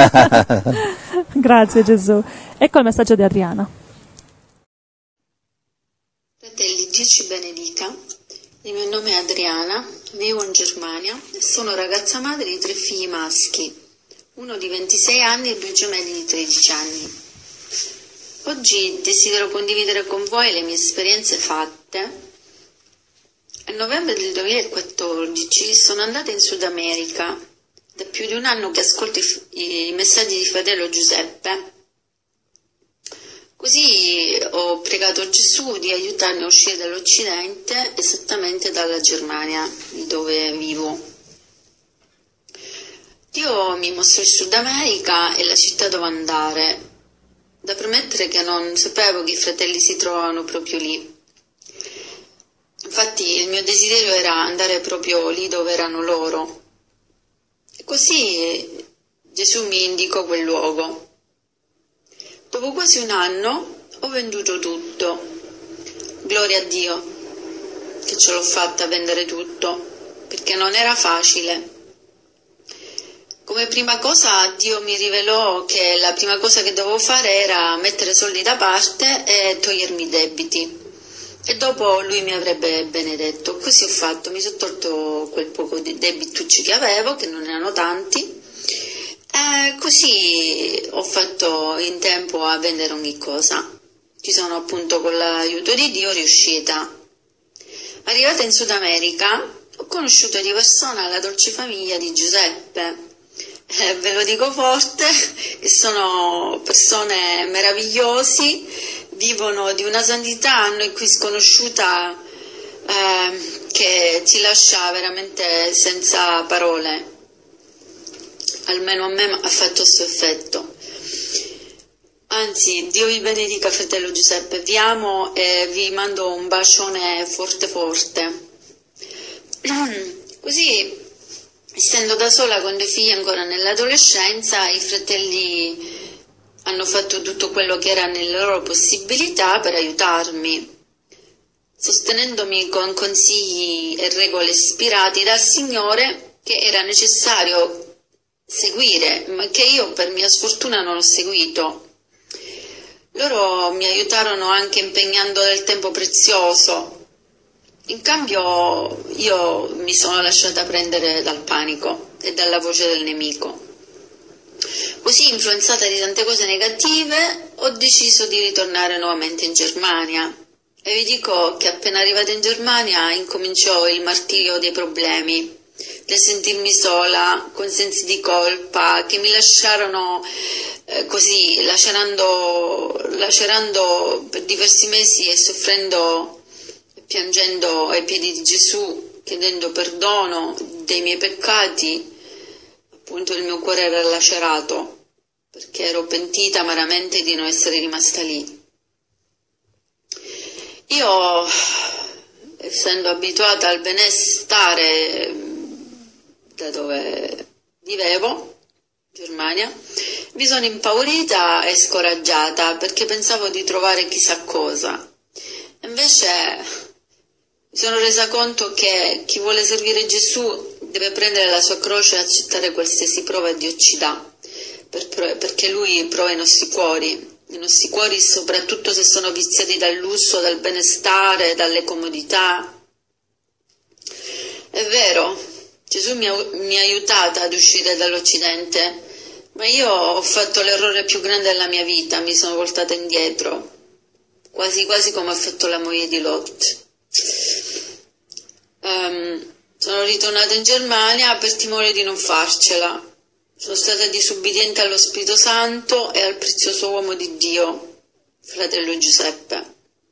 Grazie Gesù. Ecco il messaggio di Adriana. Fratelli, Dio ci benedica. Il mio nome è Adriana, vivo in Germania e sono ragazza madre di tre figli maschi, uno di ventisei anni e due gemelli di tredici anni. Oggi desidero condividere con voi le mie esperienze fatte. A novembre del duemilaquattordici sono andata in Sud America. Da più di un anno che ascolto i, i messaggi di fratello Giuseppe. Così ho pregato Gesù di aiutarmi a uscire dall'Occidente, esattamente dalla Germania, dove vivo. Dio mi mostrò il Sud America e la città dove andare. Da premettere che non sapevo che i fratelli si trovavano proprio lì. Infatti il mio desiderio era andare proprio lì dove erano loro. E così Gesù mi indicò quel luogo. Dopo quasi un anno ho venduto tutto. Gloria a Dio che ce l'ho fatta vendere tutto, perché non era facile. Come prima cosa Dio mi rivelò che la prima cosa che dovevo fare era mettere soldi da parte e togliermi i debiti. E dopo lui mi avrebbe benedetto. Così ho fatto, mi sono tolto quel poco di debitucci che avevo, che non erano tanti, e così ho fatto in tempo a vendere ogni cosa. Ci sono appunto, con l'aiuto di Dio, riuscita. Arrivata in Sud America ho conosciuto di persona la dolce famiglia di Giuseppe, eh, ve lo dico forte, che sono persone meravigliosi, vivono di una santità a noi qui sconosciuta, eh, che ci lascia veramente senza parole. Almeno a me ha fatto questo effetto. Anzi, Dio vi benedica, fratello Giuseppe, vi amo e vi mando un bacione forte forte. Così, essendo da sola con due figli ancora nell'adolescenza, i fratelli hanno fatto tutto quello che era nelle loro possibilità per aiutarmi, sostenendomi con consigli e regole ispirati dal Signore che era necessario seguire, ma che io per mia sfortuna non ho seguito. Loro mi aiutarono anche impegnando del tempo prezioso. In cambio io mi sono lasciata prendere dal panico e dalla voce del nemico. Così, influenzata di tante cose negative, ho deciso di ritornare nuovamente in Germania. E vi dico che appena arrivata in Germania incominciò il martirio dei problemi, del sentirmi sola, con sensi di colpa, che mi lasciarono eh, così, lacerando, lacerando per diversi mesi e soffrendo, piangendo ai piedi di Gesù, chiedendo perdono dei miei peccati. Appunto il mio cuore era lacerato, perché ero pentita amaramente di non essere rimasta lì. Io, essendo abituata al benestare da dove vivevo, Germania, mi sono impaurita e scoraggiata perché pensavo di trovare chissà cosa. Invece mi sono resa conto che chi vuole servire Gesù deve prendere la sua croce e accettare qualsiasi prova Dio ci dà, per, perché Lui prova i nostri cuori, i nostri cuori soprattutto se sono viziati dal lusso, dal benestare, dalle comodità. È vero, Gesù mi ha, mi ha aiutata ad uscire dall'Occidente, ma io ho fatto l'errore più grande della mia vita, mi sono voltata indietro, quasi quasi come ha fatto la moglie di Lot. Um, sono ritornata in Germania per timore di non farcela. Sono stata disubbidiente allo Spirito Santo e al prezioso uomo di Dio, fratello Giuseppe.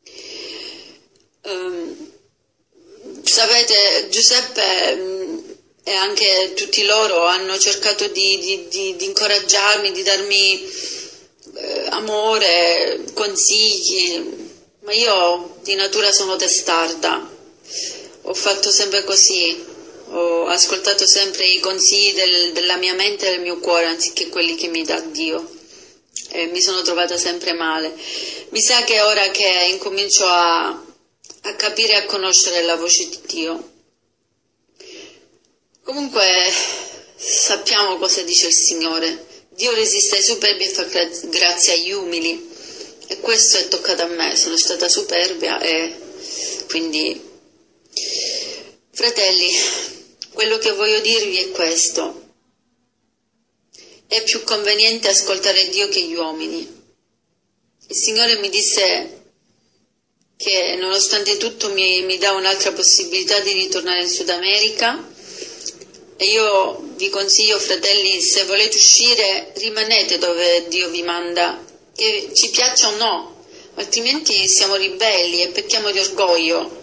Um, sapete, Giuseppe e anche tutti loro hanno cercato di, di, di, di incoraggiarmi, di darmi eh, amore, consigli, ma io di natura sono testarda. Ho fatto sempre così, ho ascoltato sempre i consigli del, della mia mente e del mio cuore anziché quelli che mi dà Dio, e mi sono trovata sempre male. Mi sa che è ora che incomincio a, a capire e a conoscere la voce di Dio. Comunque sappiamo cosa dice il Signore: Dio resiste ai superbi e fa grazia agli umili, e questo è toccato a me. Sono stata superbia e quindi, fratelli, quello che voglio dirvi è questo: è più conveniente ascoltare Dio che gli uomini. Il Signore mi disse che nonostante tutto mi, mi dà un'altra possibilità di ritornare in Sud America, e io vi consiglio, fratelli, se volete uscire, rimanete dove Dio vi manda, che ci piaccia o no, altrimenti siamo ribelli e pecchiamo di orgoglio.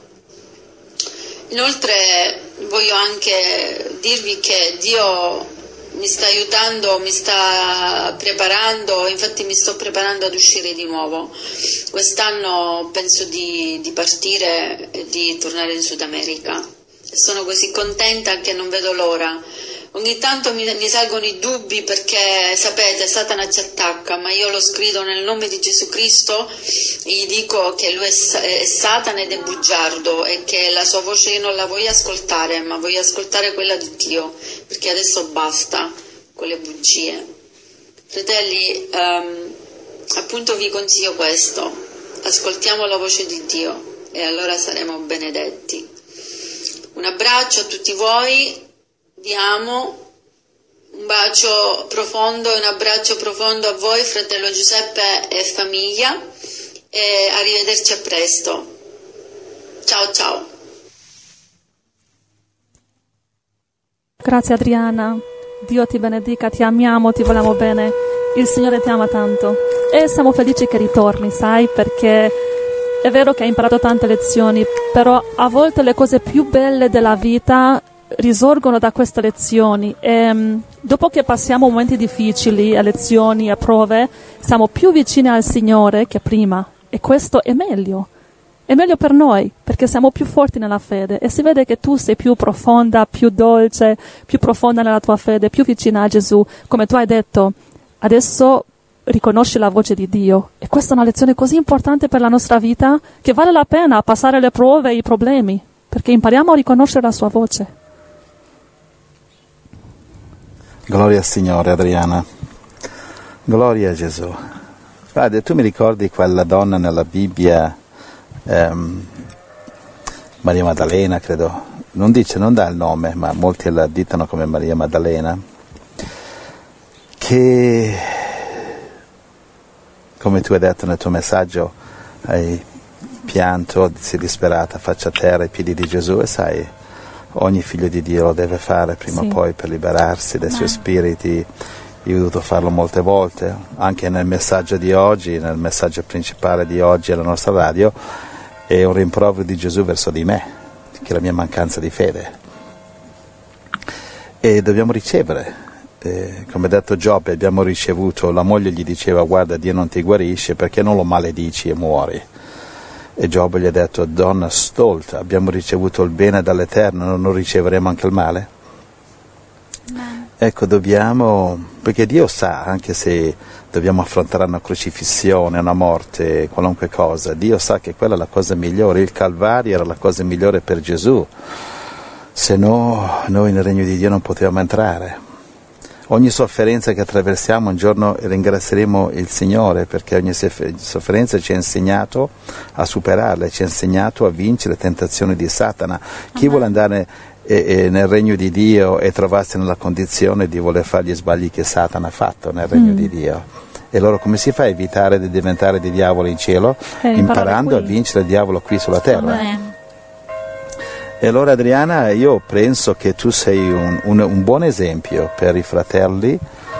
Inoltre voglio anche dirvi che Dio mi sta aiutando, mi sta preparando, infatti mi sto preparando ad uscire di nuovo. Quest'anno penso di, di partire e di tornare in Sud America. Sono così contenta che non vedo l'ora. Ogni tanto mi, mi salgono i dubbi perché, sapete, Satana ci attacca, ma io lo sgrido nel nome di Gesù Cristo e gli dico che lui è, è Satana ed è bugiardo e che la sua voce io non la voglio ascoltare, ma voglio ascoltare quella di Dio, perché adesso basta con le bugie. Fratelli, um, appunto vi consiglio questo: ascoltiamo la voce di Dio e allora saremo benedetti. Un abbraccio a tutti voi, vi amo, un bacio profondo e un abbraccio profondo a voi, fratello Giuseppe e famiglia, e arrivederci a presto. Ciao ciao. Grazie Adriana, Dio ti benedica, ti amiamo, ti vogliamo bene. Il Signore ti ama tanto. E siamo felici che ritorni, sai, perché è vero che hai imparato tante lezioni, però a volte le cose più belle della vita risorgono da queste lezioni. E um, dopo che passiamo momenti difficili, a lezioni, a prove, siamo più vicini al Signore che prima. E questo è meglio. È meglio per noi, perché siamo più forti nella fede. E si vede che tu sei più profonda, più dolce, più profonda nella tua fede, più vicina a Gesù. Come tu hai detto, adesso riconosci la voce di Dio. E questa è una lezione così importante per la nostra vita che vale la pena passare le prove e i problemi, perché impariamo a riconoscere la sua voce. Gloria al Signore, Adriana. Gloria a Gesù. Guarda, tu mi ricordi quella donna nella Bibbia, ehm, Maria Maddalena, credo. Non dice, non dà il nome, ma molti la additano come Maria Maddalena, che, come tu hai detto nel tuo messaggio, hai pianto, sei disperata, faccia a terra ai piedi di Gesù, e sai, ogni figlio di Dio lo deve fare prima o sì. poi per liberarsi dai suoi spiriti. Io ho dovuto farlo molte volte, anche nel messaggio di oggi, nel messaggio principale di oggi alla nostra radio, è un rimprovero di Gesù verso di me, che è la mia mancanza di fede. E dobbiamo ricevere, eh, come ha detto Giobbe, abbiamo ricevuto, la moglie gli diceva: guarda, Dio non ti guarisce perché non lo maledici e muori. E Giobbe gli ha detto: donna stolta, abbiamo ricevuto il bene dall'Eterno, non riceveremo anche il male? No. Ecco, dobbiamo, perché Dio sa, anche se dobbiamo affrontare una crocifissione, una morte, qualunque cosa, Dio sa che quella è la cosa migliore. Il Calvario era la cosa migliore per Gesù, se no noi nel regno di Dio non potevamo entrare. Ogni sofferenza che attraversiamo un giorno ringrazieremo il Signore, perché ogni sofferenza ci ha insegnato a superarla, ci ha insegnato a vincere le tentazioni di Satana. Chi vuole andare e, e nel regno di Dio e trovarsi nella condizione di voler fare gli sbagli che Satana ha fatto nel regno mm. di Dio? E allora come si fa a evitare di diventare dei diavoli in cielo? Eh, imparando a vincere il diavolo qui sulla terra. Amen. E allora, Adriana, io penso che tu sei un, un, un buon esempio per i fratelli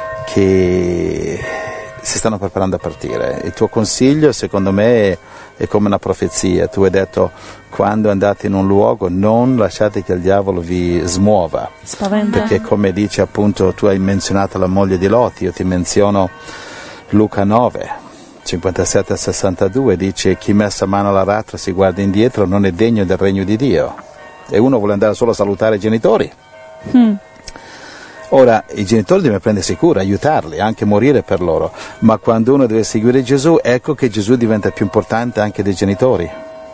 che si stanno preparando a partire. Il tuo consiglio, secondo me, è, è come una profezia. Tu hai detto: quando andate in un luogo non lasciate che il diavolo vi smuova. Spaventa. Perché, come dice appunto, tu hai menzionato la moglie di Lot, io ti menziono Luca nove, cinquantasette a sessantadue, dice: chi messa mano all'aratro si guarda indietro non è degno del regno di Dio. E uno vuole andare solo a salutare i genitori. Mm. Ora, i genitori devono prendersi cura, aiutarli, anche morire per loro. Ma quando uno deve seguire Gesù, ecco che Gesù diventa più importante anche dei genitori.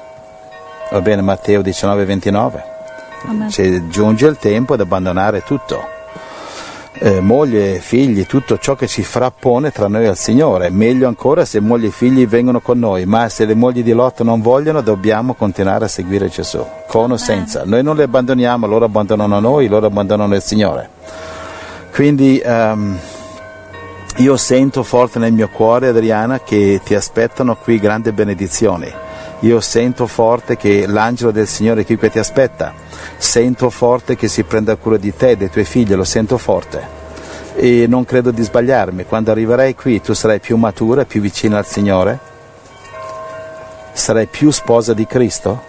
Va bene, Matteo diciannove ventinove. Cioè, giunge il tempo di abbandonare tutto. Eh, moglie, figli, tutto ciò che ci frappone tra noi e il Signore. Meglio ancora se moglie e figli vengono con noi, ma se le mogli di Lot non vogliono, dobbiamo continuare a seguire Gesù, con o senza. Noi non le abbandoniamo, loro abbandonano noi, loro abbandonano il Signore. Quindi um, io sento forte nel mio cuore, Adriana, che ti aspettano qui grandi benedizioni. Io sento forte che l'angelo del Signore è qui che ti aspetta. Sento forte che si prenda cura di te e dei tuoi figli, lo sento forte. E non credo di sbagliarmi. Quando arriverai qui tu sarai più matura, più vicina al Signore, sarai più sposa di Cristo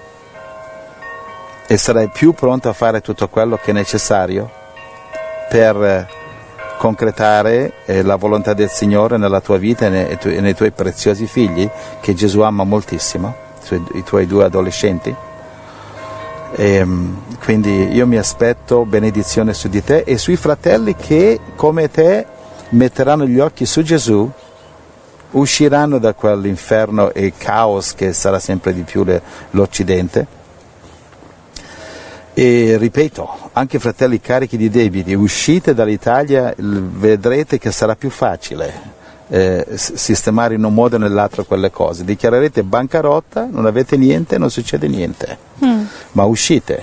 e sarai più pronta a fare tutto quello che è necessario per concretare la volontà del Signore nella tua vita e nei tuoi preziosi figli, che Gesù ama moltissimo, i tuoi due adolescenti. E quindi io mi aspetto benedizione su di te e sui fratelli che, come te, metteranno gli occhi su Gesù, usciranno da quell'inferno e caos che sarà sempre di più le, l'Occidente. E ripeto, anche fratelli carichi di debiti, uscite dall'Italia, vedrete che sarà più facile eh, sistemare in un modo o nell'altro quelle cose. Dichiarerete bancarotta, non avete niente, non succede niente. Mm. Ma uscite.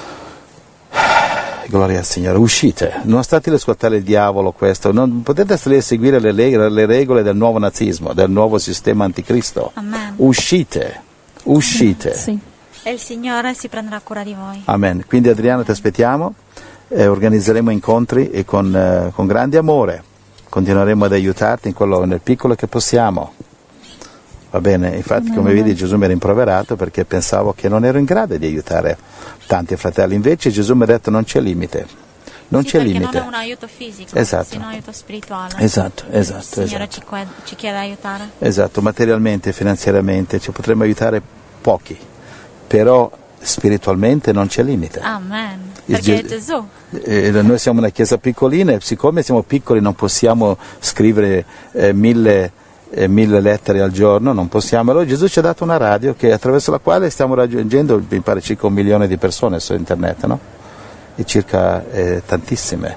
Gloria al Signore, uscite. Non state ad ascoltare il diavolo questo, non potete stare a seguire le, le, le regole del nuovo nazismo, del nuovo sistema anticristo. Amen. Uscite, uscite. Sì. E il Signore si prenderà cura di voi. Amen. Quindi Adriano ti aspettiamo eh, organizzeremo incontri e con, eh, con grande amore continueremo ad aiutarti in quello, nel piccolo che possiamo. Va bene? Infatti, Amen. come vedi, Gesù mi ha rimproverato perché pensavo che non ero in grado di aiutare tanti fratelli. Invece Gesù mi ha detto non c'è limite. Non sì, c'è perché limite. non è un aiuto fisico, esatto. sino un aiuto spirituale. Esatto, esatto. Il Signore esatto. Ci, que- ci chiede di aiutare. Esatto, materialmente, finanziariamente, ci potremmo aiutare pochi, però spiritualmente non c'è limite. Amen. Il Perché Ge- è Gesù. Eh, noi siamo una chiesa piccolina e siccome siamo piccoli non possiamo scrivere eh, mille, eh, mille lettere al giorno, non possiamo. Allora Gesù ci ha dato una radio che, attraverso la quale stiamo raggiungendo, mi pare, circa un milione di persone su internet, no? E circa eh, tantissime.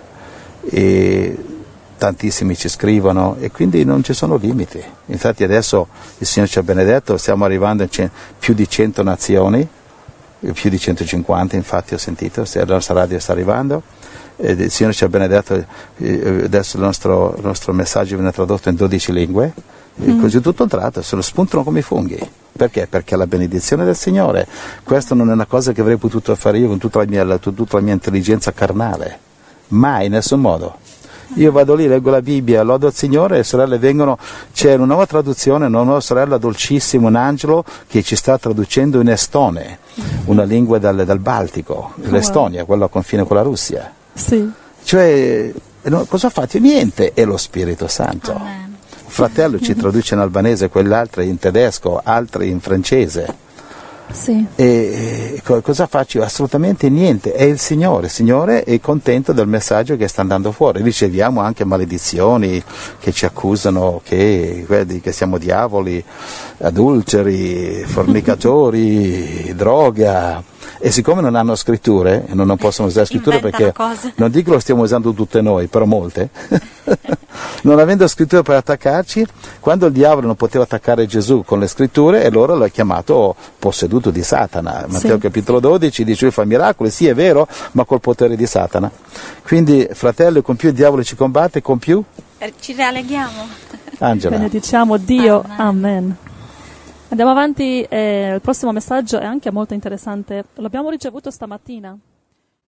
E tantissimi ci scrivono e quindi non ci sono limiti. Infatti adesso il Signore ci ha benedetto, stiamo arrivando in c- più di cento nazioni, più di centocinquanta infatti ho sentito, la nostra radio sta arrivando, e il Signore ci ha benedetto, adesso il nostro, il nostro messaggio viene tradotto in dodici lingue, mm. così tutto un tratto, se lo spuntano come i funghi. Perché? Perché è la benedizione del Signore. Questa non è una cosa che avrei potuto fare io con tutta la mia, tutta la mia intelligenza carnale, mai, in nessun modo. Io vado lì, leggo la Bibbia, lodo il Signore, le sorelle vengono, c'è una nuova traduzione, una nuova sorella dolcissima, un angelo che ci sta traducendo in estone, una lingua dal, dal Baltico, l'Estonia, quella a confine con la Russia. Sì. Cioè, no, cosa ho fatto? Niente, è lo Spirito Santo. Amen. Un fratello ci traduce in albanese, quell'altro in tedesco, altri in francese. Sì. E cosa faccio? Assolutamente niente, è il Signore. Il Signore è contento del messaggio che sta andando fuori. Riceviamo anche maledizioni che ci accusano che, che siamo diavoli, adulteri, fornicatori, droga. E siccome non hanno scritture, non, non possono usare scritture Inventano perché cose. non dico lo stiamo usando tutte noi, però molte, non avendo scritture per attaccarci, quando il diavolo non poteva attaccare Gesù con le scritture, e loro l'ha chiamato posseduto di Satana. Matteo sì. capitolo dodici dice lui fa miracoli, sì è vero, ma col potere di Satana. Quindi fratello, con più il diavolo ci combatte, con più Eh, Ci ralleghiamo. Angela. Benediciamo Dio. Amen. Amen. Andiamo avanti, eh, il prossimo messaggio è anche molto interessante, l'abbiamo ricevuto stamattina.